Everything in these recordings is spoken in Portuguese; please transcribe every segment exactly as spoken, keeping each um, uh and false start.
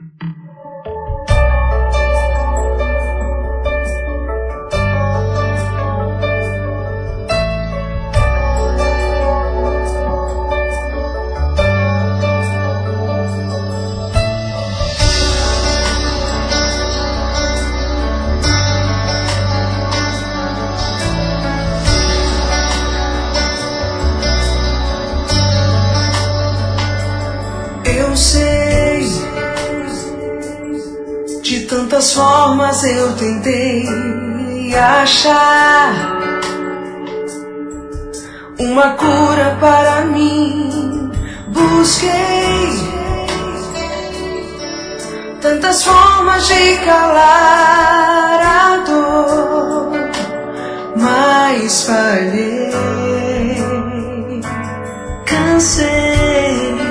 Eu sei, de tantas formas eu tentei achar uma cura para mim. Busquei tantas formas de calar a dor, mas falhei. Cansei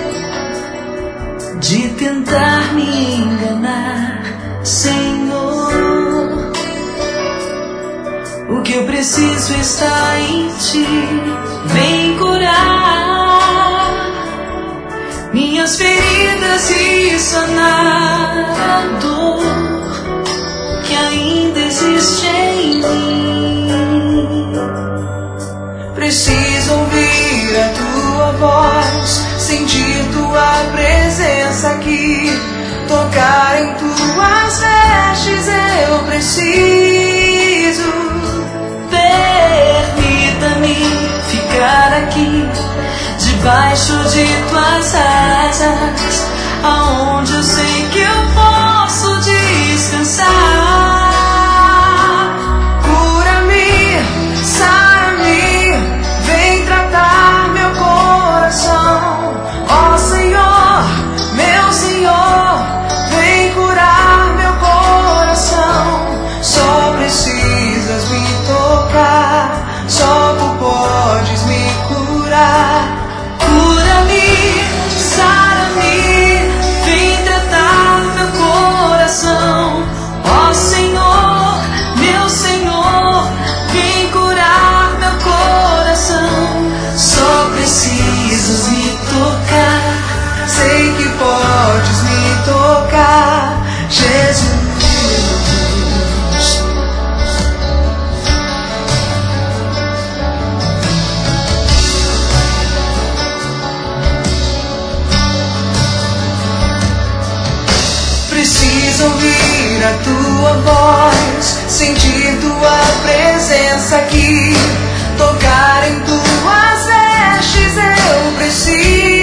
de tentar me enganar, Senhor. O que eu preciso está em Ti. Vem curar minhas feridas e sanar a dor que ainda existe em mim. Preciso ouvir a Tua voz, sentir Tua presença aqui, tocar em Tuas vestes. Eu preciso. Permita-me ficar aqui, debaixo de Tuas asas, aonde eu sei que eu posso descansar. Cura-me, sara-me, vem tratar meu coração. Ó Senhor, meu Senhor, vem curar meu coração. Só precisas me tocar, só Tu podes me curar. Cura-me, sara-me, vem tratar meu coração. Ó Senhor, meu Senhor, vem curar meu coração. Só precisas me tocar, sei que podes me tocar, Jesus. Preciso ouvir a Tua voz, sentir Tua presença aqui, tocar em Tuas vestes. Eu preciso.